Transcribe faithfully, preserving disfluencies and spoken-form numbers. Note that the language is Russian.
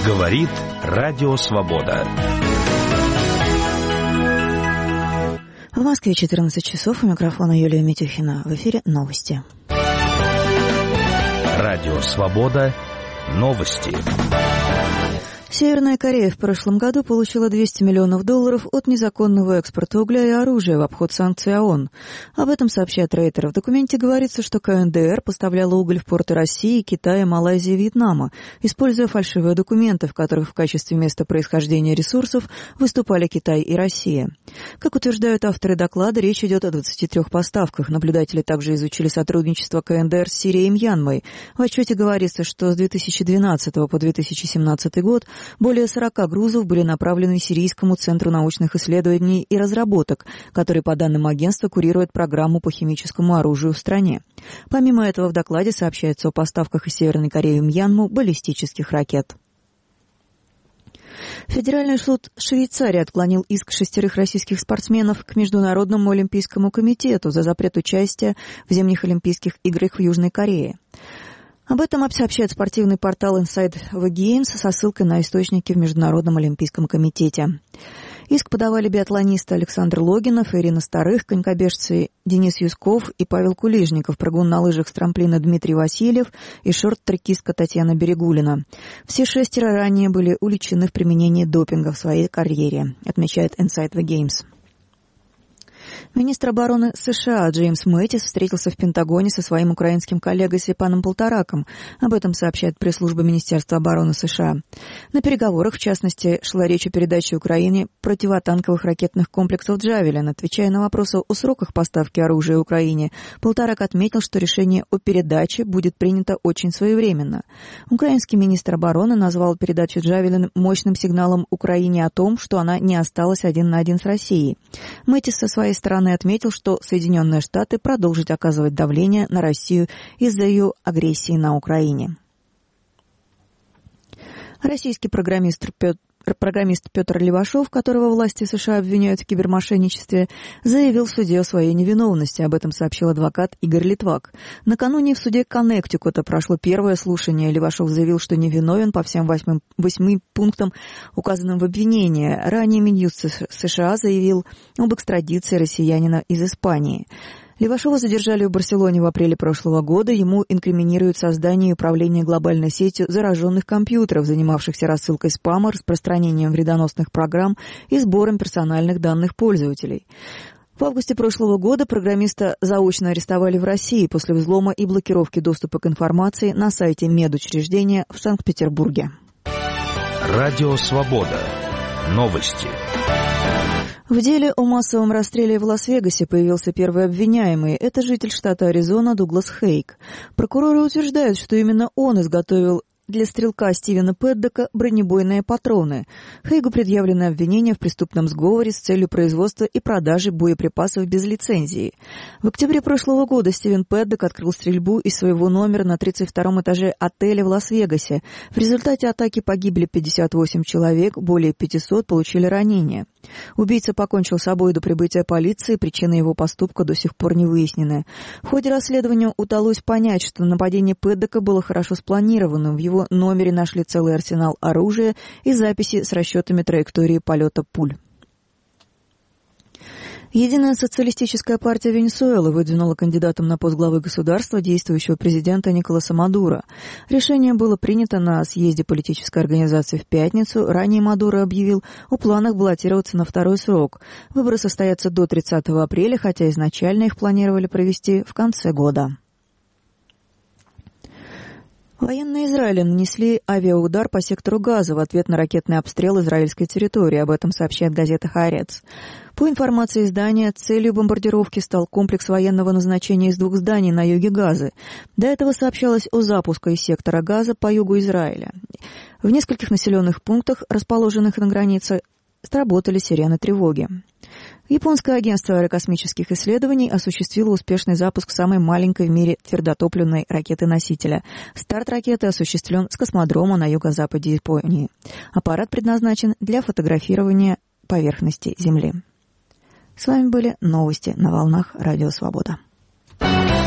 Говорит Радио Свобода. В Москве четырнадцать часов. У микрофона Юлия Митюхина. В эфире новости. Радио Свобода. Новости. Северная Корея в прошлом году получила двести миллионов долларов от незаконного экспорта угля и оружия в обход санкций ООН. Об этом сообщает Рейтер. В документе говорится, что ка эн дэ эр поставляла уголь в порты России, Китая, Малайзии и Вьетнама, используя фальшивые документы, в которых в качестве места происхождения ресурсов выступали Китай и Россия. Как утверждают авторы доклада, речь идет о двадцати трёх поставках. Наблюдатели также изучили сотрудничество ка эн дэ эр с Сирией и Мьянмой. В отчете говорится, что с две тысячи двенадцатого по две тысячи семнадцатый год более сорока грузов были направлены Сирийскому центру научных исследований и разработок, который, по данным агентства, курирует программу по химическому оружию в стране. Помимо этого, в докладе сообщается о поставках из Северной Кореи в Мьянму баллистических ракет. Федеральный суд Швейцарии отклонил иск шестерых российских спортсменов к Международному олимпийскому комитету за запрет участия в зимних Олимпийских играх в Южной Корее. Об этом сообщает спортивный портал Inside the Games со ссылкой на источники в Международном олимпийском комитете. Иск подавали биатлонисты Александр Логинов и Ирина Старых, конькобежцы Денис Юсков и Павел Кулижников, прыгун на лыжах с трамплина Дмитрий Васильев и шорт-трекистка Татьяна Берегулина. Все шестеро ранее были уличены в применении допинга в своей карьере, отмечает Inside the Games. Министр обороны США Джеймс Мэттис встретился в Пентагоне со своим украинским коллегой Степаном Полтораком. Об этом сообщает пресс-служба Министерства обороны США. На переговорах, в частности, шла речь о передаче Украине противотанковых ракетных комплексов «Джавелин». Отвечая на вопросы о сроках поставки оружия Украине, Полторак отметил, что решение о передаче будет принято очень своевременно. Украинский министр обороны назвал передачу «Джавелин» мощным сигналом Украине о том, что она не осталась один на один с Россией. Мэттис со своей стороны отметил, что Соединенные Штаты продолжат оказывать давление на Россию из-за ее агрессии на Украине. Российский программист Петр Программист Петр Левашов, которого власти США обвиняют в кибермошенничестве, заявил в суде о своей невиновности. Об этом сообщил адвокат Игорь Литвак. Накануне в суде Коннектикута прошло первое слушание. Левашов заявил, что невиновен по всем восьми, восьми пунктам, указанным в обвинении. Ранее Минюст США заявил об экстрадиции россиянина из Испании. Левашова задержали в Барселоне в апреле прошлого года. Ему инкриминируют создание и управление глобальной сетью зараженных компьютеров, занимавшихся рассылкой спама, распространением вредоносных программ и сбором персональных данных пользователей. В августе прошлого года программиста заочно арестовали в России после взлома и блокировки доступа к информации на сайте медучреждения в Санкт-Петербурге. Радио Свобода. Новости. В деле о массовом расстреле в Лас-Вегасе появился первый обвиняемый. Это житель штата Аризона Дуглас Хейг. Прокуроры утверждают, что именно он изготовил для стрелка Стивена Пэддока бронебойные патроны. Хейгу предъявлены обвинения в преступном сговоре с целью производства и продажи боеприпасов без лицензии. В октябре прошлого года Стивен Пэддок открыл стрельбу из своего номера на тридцать втором этаже отеля в Лас-Вегасе. В результате атаки погибли пятьдесят восемь человек, более пятисот получили ранения. Убийца покончил с собой до прибытия полиции, причины его поступка до сих пор не выяснены. В ходе расследования удалось понять, что нападение Пэддока было хорошо спланированным. В его номере нашли целый арсенал оружия и записи с расчетами траектории полета пуль. Единая социалистическая партия Венесуэлы выдвинула кандидатом на пост главы государства действующего президента Николаса Мадуро. Решение было принято на съезде политической организации в пятницу. Ранее Мадуро объявил о планах баллотироваться на второй срок. Выборы состоятся до тридцатого апреля, хотя изначально их планировали провести в конце года. Военные Израиля нанесли авиаудар по сектору Газа в ответ на ракетный обстрел израильской территории. Об этом сообщает газета «Хаарец». По информации издания, целью бомбардировки стал комплекс военного назначения из двух зданий на юге Газы. До этого сообщалось о запуске из сектора Газа по югу Израиля. В нескольких населенных пунктах, расположенных на границе, сработали сирены тревоги. Японское агентство аэрокосмических исследований осуществило успешный запуск самой маленькой в мире твердотопливной ракеты-носителя. Старт ракеты осуществлен с космодрома на юго-западе Японии. Аппарат предназначен для фотографирования поверхности Земли. С вами были новости на волнах Радио Свобода.